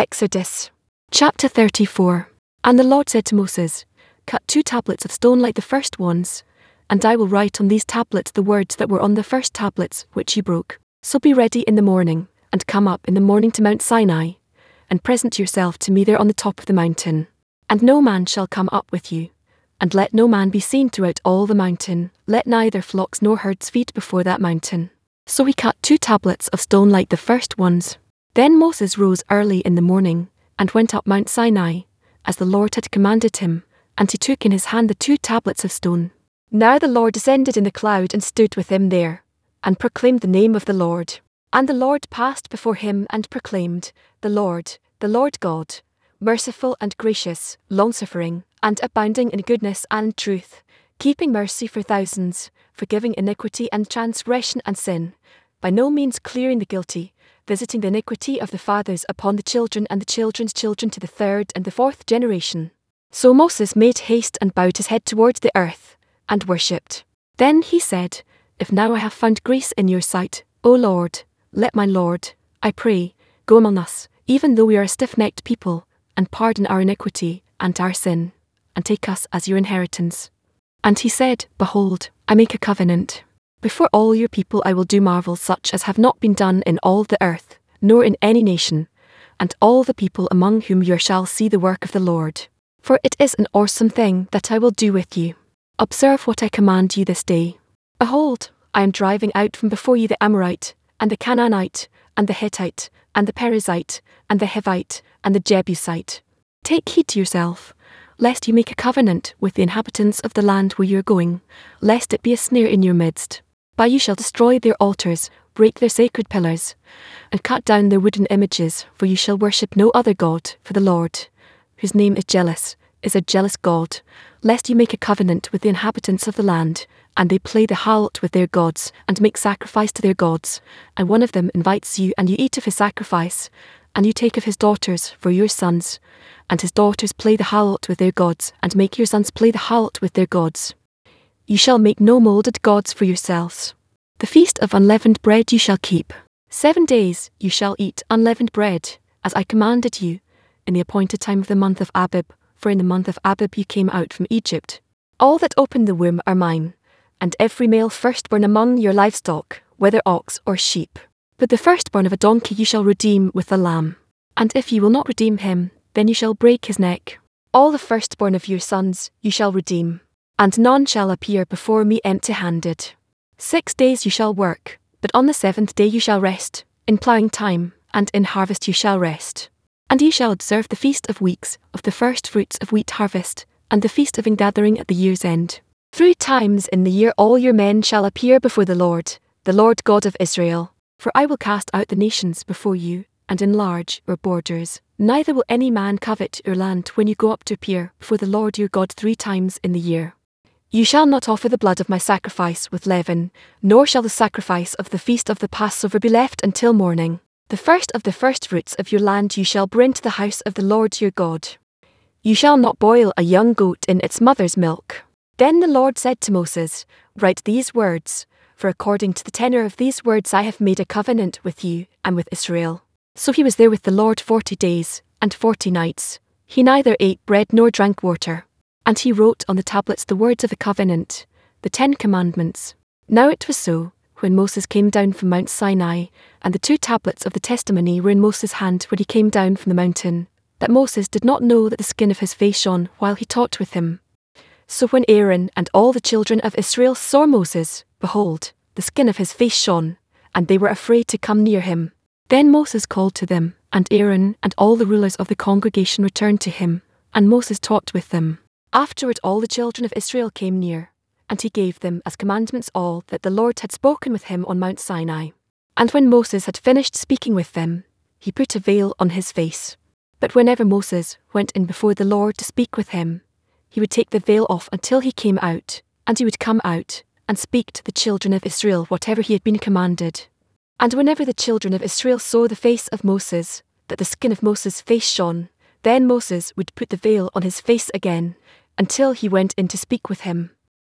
Exodus. Chapter 34. And the Lord said to Moses, Cut 2 tablets of stone like the first ones, and I will write on these tablets the words that were on the first tablets which you broke. So be ready in the morning, and come up in the morning to Mount Sinai, and present yourself to me there on the top of the mountain. And no man shall come up with you, and let no man be seen throughout all the mountain, let neither flocks nor herds feed before that mountain. So he cut 2 tablets of stone like the first ones. Then Moses rose early in the morning, and went up Mount Sinai, as the Lord had commanded him, and he took in his hand the 2 tablets of stone. Now the Lord descended in the cloud and stood with him there, and proclaimed the name of the Lord. And the Lord passed before him and proclaimed, the Lord God, merciful and gracious, long-suffering, and abounding in goodness and truth, keeping mercy for thousands, forgiving iniquity and transgression and sin, by no means clearing the guilty, visiting the iniquity of the fathers upon the children and the children's children to the 3rd and the 4th generation. So Moses made haste and bowed his head towards the earth, and worshipped. Then he said, If now I have found grace in your sight, O Lord, let my Lord, I pray, go among us, even though we are a stiff-necked people, and pardon our iniquity and our sin, and take us as your inheritance. And he said, Behold, I make a covenant. Before all your people I will do marvels such as have not been done in all the earth, nor in any nation, and all the people among whom you are shall see the work of the Lord. For it is an awesome thing that I will do with you. Observe what I command you this day. Behold, I am driving out from before you the Amorite, and the Canaanite, and the Hittite, and the Perizzite, and the Hivite, and the Jebusite. Take heed to yourself, lest you make a covenant with the inhabitants of the land where you are going, lest it be a snare in your midst. By you shall destroy their altars, break their sacred pillars, and cut down their wooden images, for you shall worship no other God, for the Lord, whose name is jealous, is a jealous God, lest you make a covenant with the inhabitants of the land, and they play the harlot with their gods, and make sacrifice to their gods, and one of them invites you, and you eat of his sacrifice, and you take of his daughters for your sons, and his daughters play the harlot with their gods, and make your sons play the harlot with their gods. You shall make no moulded gods for yourselves. The feast of unleavened bread you shall keep. 7 days you shall eat unleavened bread, as I commanded you, in the appointed time of the month of Abib, for in the month of Abib you came out from Egypt. All that open the womb are mine, and every male firstborn among your livestock, whether ox or sheep. But the firstborn of a donkey you shall redeem with a lamb. And if you will not redeem him, then you shall break his neck. All the firstborn of your sons you shall redeem, and none shall appear before me empty-handed. 6 days you shall work, but on the 7th day you shall rest, in ploughing time, and in harvest you shall rest. And ye shall observe the feast of weeks, of the first fruits of wheat harvest, and the feast of ingathering at the year's end. 3 times in the year all your men shall appear before the Lord God of Israel. For I will cast out the nations before you, and enlarge your borders. Neither will any man covet your land when you go up to appear before the Lord your God 3 times in the year. You shall not offer the blood of my sacrifice with leaven, nor shall the sacrifice of the feast of the Passover be left until morning. The first of the firstfruits of your land you shall bring to the house of the Lord your God. You shall not boil a young goat in its mother's milk. Then the Lord said to Moses, Write these words, for according to the tenor of these words I have made a covenant with you and with Israel. So he was there with the Lord 40 days and 40 nights. He neither ate bread nor drank water. And he wrote on the tablets the words of the covenant, the 10 commandments. Now it was so, when Moses came down from Mount Sinai, and the 2 tablets of the testimony were in Moses' hand when he came down from the mountain, that Moses did not know that the skin of his face shone while he talked with him. So when Aaron and all the children of Israel saw Moses, behold, the skin of his face shone, and they were afraid to come near him. Then Moses called to them, and Aaron and all the rulers of the congregation returned to him, and Moses talked with them. Afterward all the children of Israel came near, and he gave them as commandments all that the Lord had spoken with him on Mount Sinai. And when Moses had finished speaking with them, he put a veil on his face. But whenever Moses went in before the Lord to speak with him, he would take the veil off until he came out, and he would come out and speak to the children of Israel whatever he had been commanded. And whenever the children of Israel saw the face of Moses, that the skin of Moses' face shone, then Moses would put the veil on his face again, until he went in to speak with him.